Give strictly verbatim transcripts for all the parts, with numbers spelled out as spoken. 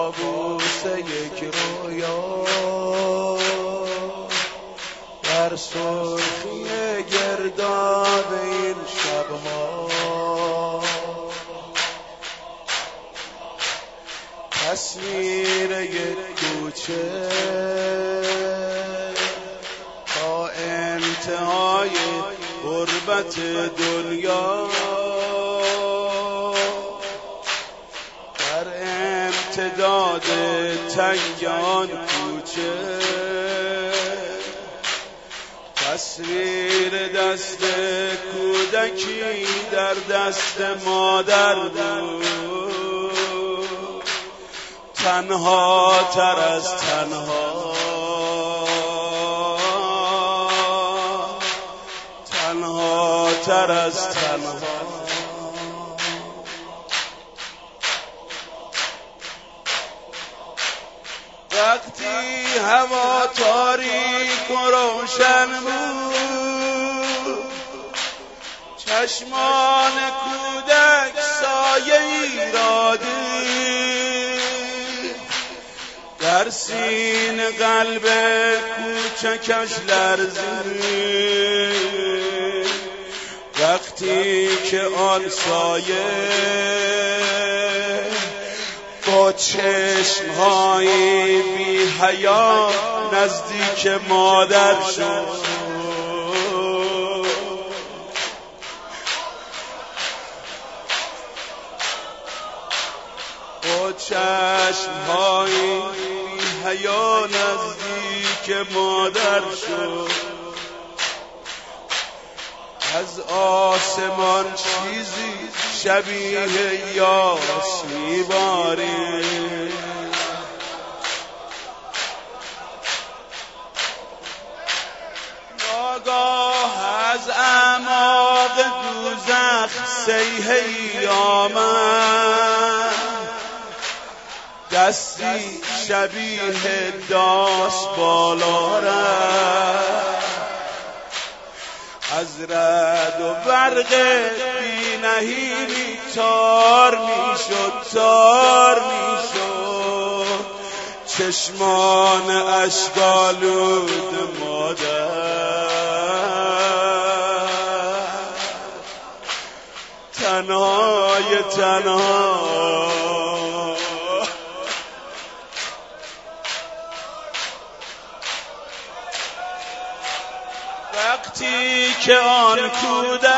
کابوس یک رویا در سرخی گرداب این شبها تصویر یک کوچه تا انتهای غربت دنیا در امتداد تنگ آن کوچه تصویر دست کودکی در دست مادر بود، تنها تر از تنها، تنها تر از تنها. وقتی هوا تاریک و روشن بود، چشمان کودک سایه‌ای را دید، در سینه قلب کوچکش لرزید. وقتی که آن سایه با چشم‌های بی حیا نزدیک مادر شد، با چشم‌های بی حیا نزدیک مادر شد، از آسمان چیزی شبیه یاس میبارید. ناگاه از اعماق دوزخ صیحه‌ای آمد، دستی شبیه داس بالا رفت، از رعد و برق بی نهیبی تار میشد، تار میشد چشمان اشک‌آلود مادر. تنهای تنها وقتی که آن کودک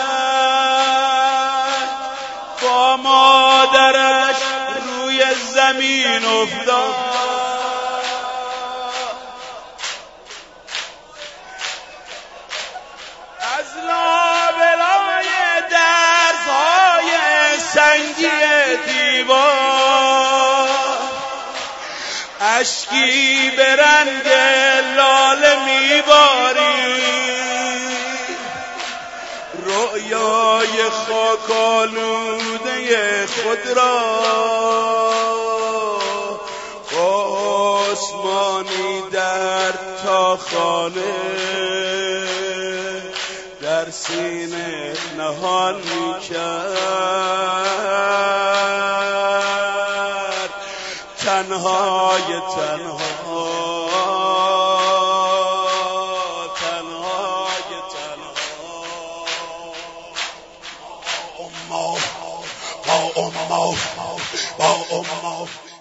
با مادرش روی زمین افتاد، از لابلای درزهای سنگی دیوار اشکی به رنگ لاله میبارید. رؤیای خاک‌آلوده خود را با آسمانی در تا خانه در سینه نهان میکرد. تنهای تنها، با امه با امه